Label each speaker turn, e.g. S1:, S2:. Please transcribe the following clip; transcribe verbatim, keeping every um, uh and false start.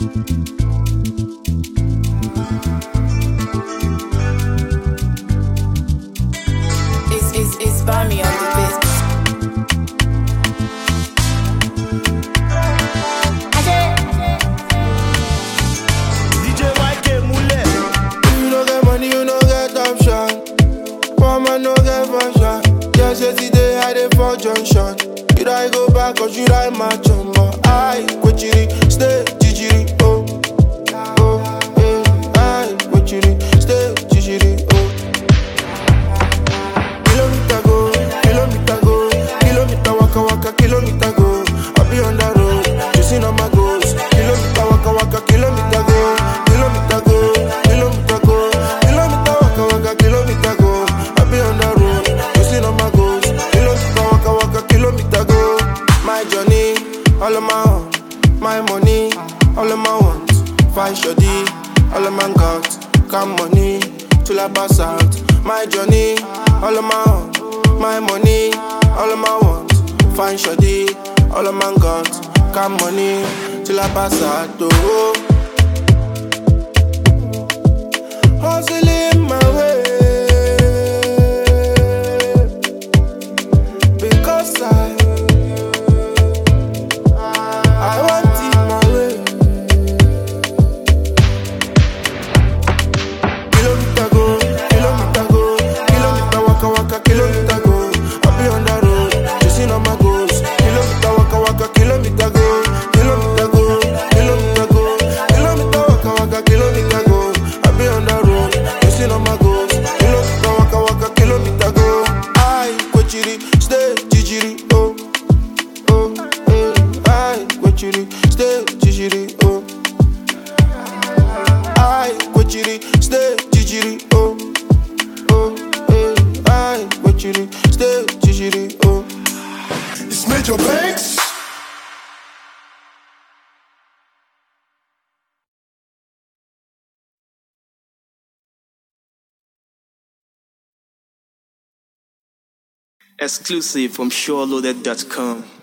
S1: It's, it's, it's Bami on the beat.
S2: D J Y K Mule.
S3: You no get money, you no get option. Poor man no get fashion. Just yesterday I dey for junction. Should I go back or should I match on? But I quit chiri, stay jijiri, oh. Oh, eh, I quit chiri, stay jijiri, oh. Kilometer go, kilometer go, kilometer waka waka, kilometer go. I be on the road, chasing on my goals. Kilometer waka waka, kilometer go, kilometer go, kilometer go, kilometer waka waka, kilometer go. I be on the road, chasing on my goals. Kilometer waka waka, kilometer go. My journey, all of my own. My money, all of my wants. Find shoddy, all of my got. Come money, till I pass out. My journey, all of my own. My money, all of my wants. Find shoddy, all of my got. Come money, till I pass out. Oh, hustling my way, because I I want it my way. Kilometer go, kilometer go, kilometer waka waka, kilometer go. I be on the road, chasing on my goals. Kilometer waka waka, kilometer go, kilometer go, kilometer go, kilometer waka waka, kilometer go. I be on the road, chasing on my goals. Kilometer waka waka, kilometer go. I quit chiri, stay jijiri, oh. Oh, eh, I quit chiri, stay jijiri, oh. I quit chiri, stay jijiri, oh. Oh, eh, I quit chiri, stay jijiri, oh.
S2: It's Major Banks.
S4: Exclusive from SureLoaded dot com.